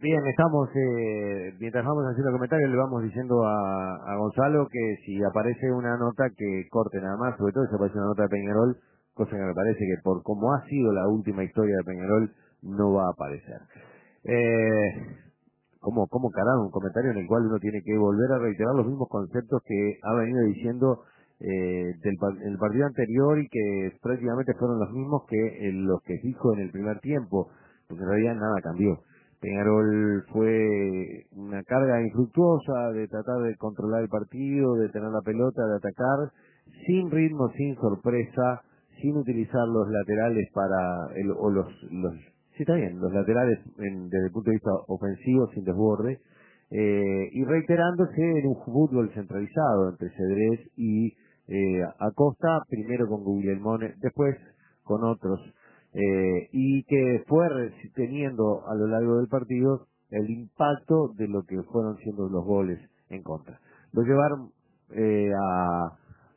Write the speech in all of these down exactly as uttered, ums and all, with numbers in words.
Bien, estamos, eh, mientras vamos haciendo comentarios, le vamos diciendo a, a Gonzalo que si aparece una nota que corte nada más, sobre todo si aparece una nota de Peñarol, cosa que me parece que por como ha sido la última historia de Peñarol, no va a aparecer. Eh, ¿cómo, cómo caramba un comentario en el cual uno tiene que volver a reiterar los mismos conceptos que ha venido diciendo eh, del par- el partido anterior y que prácticamente fueron los mismos que eh, los que dijo en el primer tiempo, porque en realidad nada cambió. Peñarol fue una carga infructuosa de tratar de controlar el partido, de tener la pelota, de atacar, sin ritmo, sin sorpresa, sin utilizar los laterales para, el, o los, los, sí está bien, los laterales en- desde el punto de vista ofensivo, sin desborde, eh, y reiterándose en un fútbol centralizado entre Cedrés y eh, Acosta, primero con Guglielmone, después con otros eh, y que fue re- teniendo a lo largo del partido el impacto de lo que fueron siendo los goles en contra. Lo llevaron eh, a,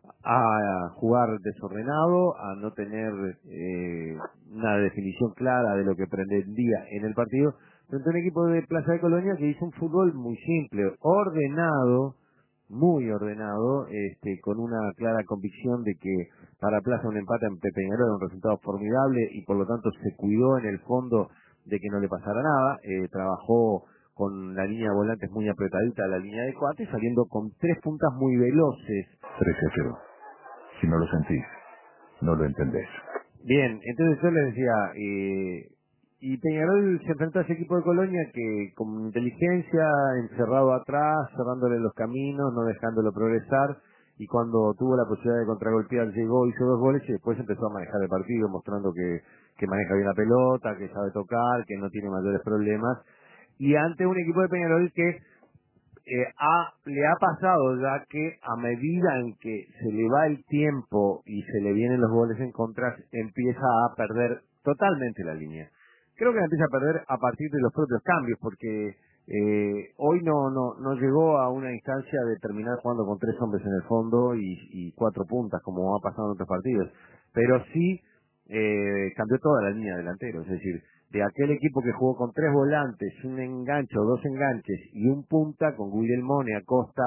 a jugar desordenado, a no tener eh, una definición clara de lo que pretendía en el partido, frente a un equipo de Plaza de Colonia que hizo un fútbol muy simple, ordenado, muy ordenado, este, con una clara convicción de que para Plaza un empate en Peñarol era un resultado formidable y por lo tanto se cuidó en el fondo de que no le pasara nada, eh, trabajó con la línea de volantes muy apretadita, la línea de cuatro, saliendo con tres puntas muy veloces. trece a cero. Si no lo sentís, no lo entendés. Bien, entonces yo les decía, eh, y Peñarol se enfrentó a ese equipo de Colonia que con inteligencia, encerrado atrás, cerrándole los caminos, no dejándolo progresar, y cuando tuvo la posibilidad de contragolpear llegó, hizo dos goles y después empezó a manejar el partido, mostrando que, que maneja bien la pelota, que sabe tocar, que no tiene mayores problemas, y ante un equipo de Peñarol que eh, ha- le ha pasado ya que a medida en que se le va el tiempo y se le vienen los goles en contra, empieza a perder totalmente la línea. Creo que la empieza a perder a partir de los propios cambios, porque eh, hoy no, no, no llegó a una instancia de terminar jugando con tres hombres en el fondo y, y cuatro puntas, como ha pasado en otros partidos, pero sí eh, cambió toda la línea delantera, es decir, de aquel equipo que jugó con tres volantes, un enganche o dos enganches y un punta con Guglielmone, Acosta,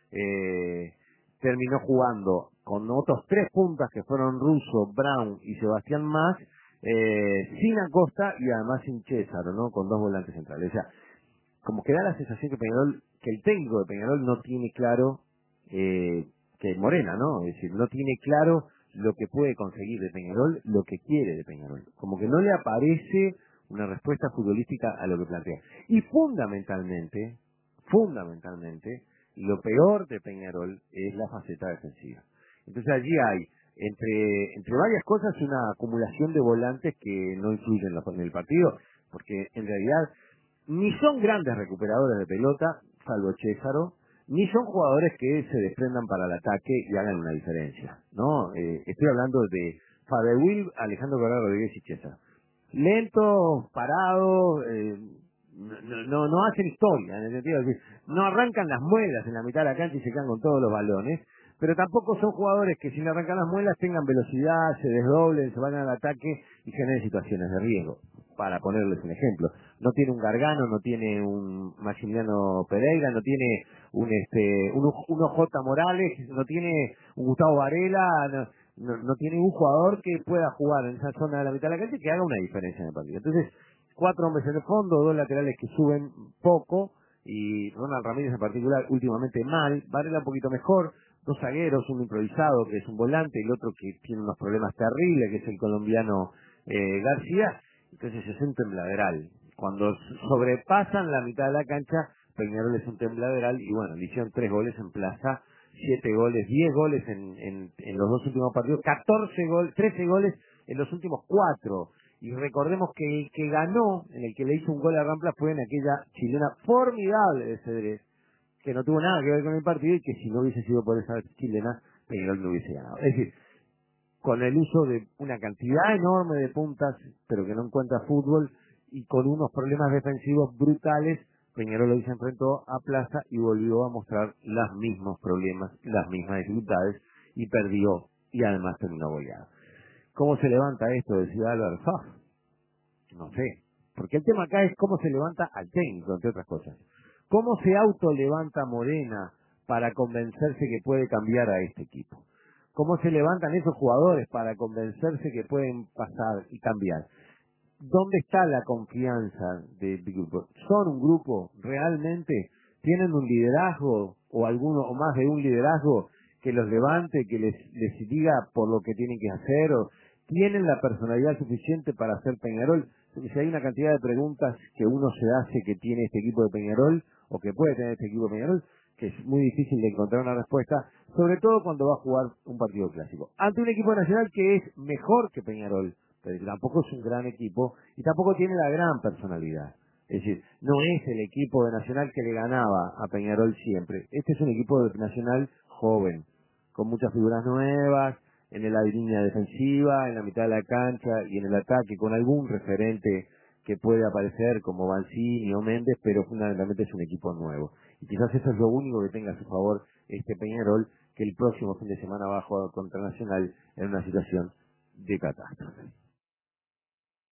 eh, terminó jugando con otros tres puntas que fueron Russo, Brown y Sebastián Más, eh, sin Acosta y además sin Césaro, ¿no? Con dos volantes centrales. O sea, como que da la sensación que Peñarol, que el técnico de Peñarol no tiene claro, eh, que Morena, ¿no? Es decir, no tiene claro lo que puede conseguir de Peñarol, lo que quiere de Peñarol. Como que no le aparece una respuesta futbolística a lo que plantea. Y fundamentalmente, fundamentalmente, lo peor de Peñarol es la faceta defensiva. Entonces allí hay, entre, entre varias cosas, una acumulación de volantes que no influyen en, la- en el partido, porque en realidad ni son grandes recuperadores de pelota, salvo Césaro, ni son jugadores que se desprendan para el ataque y hagan una diferencia, ¿no? Eh, estoy hablando de Fabewil, Alejandro Correa Rodríguez y César. Lentos, parados, eh, no, no, no hacen historia, en el sentido de decir, no arrancan las muelas en la mitad de la cancha y se quedan con todos los balones, pero tampoco son jugadores que si no arrancan las muelas tengan velocidad, se desdoblen, se vayan al ataque y generen situaciones de riesgo. Para ponerles un ejemplo, no tiene un Gargano, no tiene un Maximiliano Pereira, no tiene un este un, un O J Morales, no tiene un Gustavo Varela, no, no, no tiene un jugador que pueda jugar en esa zona de la mitad de la cancha y que haga una diferencia en el partido. Entonces, cuatro hombres en el fondo, dos laterales que suben poco, y Ronald Ramírez en particular últimamente mal, Varela un poquito mejor, dos zagueros, un improvisado que es un volante, el otro que tiene unos problemas terribles, que es el colombiano eh, García. Entonces es un tembladeral. Cuando sobrepasan la mitad de la cancha, Peñarol es un tembladeral y bueno, le hicieron tres goles en Plaza, siete goles, diez goles en, en, en los dos últimos partidos, catorce goles, trece goles en los últimos cuatro. Y recordemos que el que ganó, en el que le hizo un gol a Rampla, fue en aquella chilena formidable de Cedrés, que no tuvo nada que ver con el partido y que si no hubiese sido por esa chilena, Peñarol no hubiese ganado. Es decir, con el uso de una cantidad enorme de puntas, pero que no encuentra fútbol, y con unos problemas defensivos brutales, Peñarol hoy se enfrentó a Plaza y volvió a mostrar los mismos problemas, las mismas dificultades, y perdió, y además terminó goleado. ¿Cómo se levanta esto? Decía Álvaro, ¡ah! No sé. Porque el tema acá es cómo se levanta al técnico, entre otras cosas. ¿Cómo se autolevanta Morena para convencerse que puede cambiar a este equipo? ¿Cómo se levantan esos jugadores para convencerse que pueden pasar y cambiar? ¿Dónde está la confianza del grupo? ¿Son un grupo realmente? ¿Tienen un liderazgo o alguno o más de un liderazgo que los levante, que les, les diga por lo que tienen que hacer? ¿O tienen la personalidad suficiente para hacer Peñarol? Si hay una cantidad de preguntas que uno se hace que tiene este equipo de Peñarol o que puede tener este equipo de Peñarol, que es muy difícil de encontrar una respuesta, sobre todo cuando va a jugar un partido clásico. Ante un equipo nacional que es mejor que Peñarol, pero que tampoco es un gran equipo y tampoco tiene la gran personalidad. Es decir, no es el equipo de Nacional que le ganaba a Peñarol siempre. Este es un equipo de Nacional joven, con muchas figuras nuevas, en la línea defensiva, en la mitad de la cancha y en el ataque, con algún referente que puede aparecer como Banzini o Méndez, pero fundamentalmente es un equipo nuevo. Y quizás eso es lo único que tenga a su favor este Peñarol, que el próximo fin de semana va a jugar contra Nacional en una situación de catástrofe.